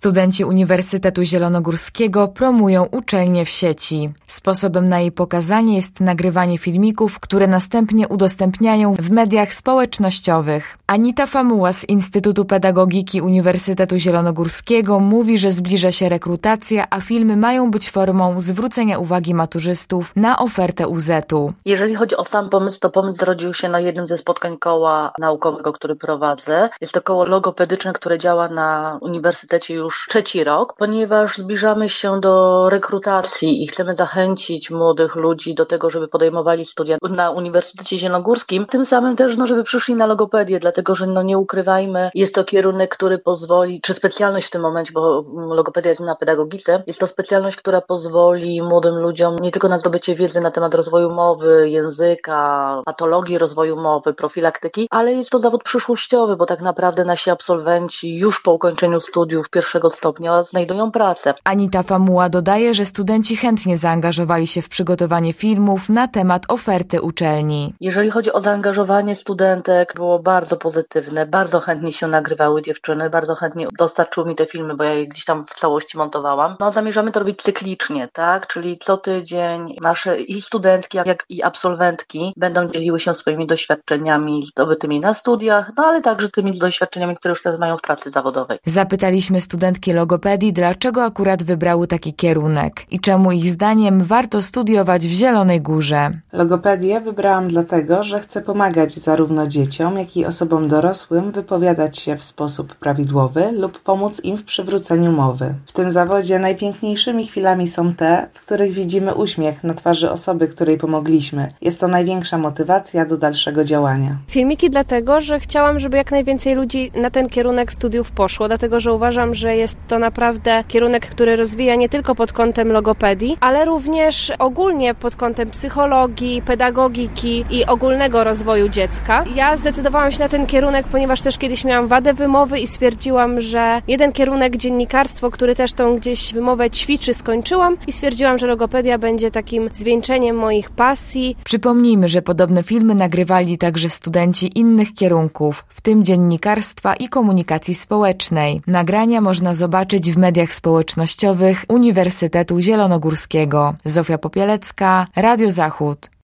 Studenci Uniwersytetu Zielonogórskiego promują uczelnię w sieci. Sposobem na jej pokazanie jest nagrywanie filmików, które następnie udostępniają w mediach społecznościowych. Anita Famuła z Instytutu Pedagogiki Uniwersytetu Zielonogórskiego mówi, że zbliża się rekrutacja, a filmy mają być formą zwrócenia uwagi maturzystów na ofertę UZ-u. Jeżeli chodzi o sam pomysł, to pomysł zrodził się na jednym ze spotkań koła naukowego, który prowadzę. Jest to koło logopedyczne, które działa na uniwersytecie już 3. rok, ponieważ zbliżamy się do rekrutacji i chcemy zachęcić młodych ludzi do tego, żeby podejmowali studia na Uniwersytecie Zielonogórskim, tym samym też, żeby przyszli na logopedię, dlatego że nie ukrywajmy, jest to kierunek, który pozwoli, czy specjalność w tym momencie, bo logopedia jest na pedagogice, jest to specjalność, która pozwoli młodym ludziom nie tylko na zdobycie wiedzy na temat rozwoju mowy, języka, patologii rozwoju mowy, profilaktyki, ale jest to zawód przyszłościowy, bo tak naprawdę nasi absolwenci już po ukończeniu studiów 1. stopnia znajdują pracę. Anita Famuła dodaje, że studenci chętnie zaangażowali się w przygotowanie filmów na temat oferty uczelni. Jeżeli chodzi o zaangażowanie studentek, było bardzo pozytywne, bardzo chętnie się nagrywały dziewczyny, bardzo chętnie dostarczyły mi te filmy, bo ja je gdzieś tam w całości montowałam. Zamierzamy to robić cyklicznie, tak? Czyli co tydzień nasze i studentki, jak i absolwentki będą dzieliły się swoimi doświadczeniami zdobytymi na studiach, ale także tymi doświadczeniami, które już teraz mają w pracy zawodowej. Zapytaliśmy studentki logopedii, dlaczego akurat wybrały taki kierunek i czemu ich zdaniem warto studiować w Zielonej Górze. Logopedię wybrałam dlatego, że chcę pomagać zarówno dzieciom, jak i osobom dorosłym wypowiadać się w sposób prawidłowy lub pomóc im w przywróceniu mowy. W tym zawodzie najpiękniejszymi chwilami są te, w których widzimy uśmiech na twarzy osoby, której pomogliśmy. Jest to największa motywacja do dalszego działania. Filmiki dlatego, że chciałam, żeby jak najwięcej ludzi na ten kierunek studiów poszło, dlatego że uważam, że jest to naprawdę kierunek, który rozwija nie tylko pod kątem logopedii, ale również ogólnie pod kątem psychologii, pedagogiki i ogólnego rozwoju dziecka. Ja zdecydowałam się na ten kierunek, ponieważ też kiedyś miałam wadę wymowy i stwierdziłam, że jeden kierunek dziennikarstwo, który też tą gdzieś wymowę ćwiczy, skończyłam i stwierdziłam, że logopedia będzie takim zwieńczeniem moich pasji. Przypomnijmy, że podobne filmy nagrywali także studenci innych kierunków, w tym dziennikarstwa i komunikacji społecznej. Nagrania można zobaczyć w mediach społecznościowych Uniwersytetu Zielonogórskiego. Zofia Popielecka, Radio Zachód.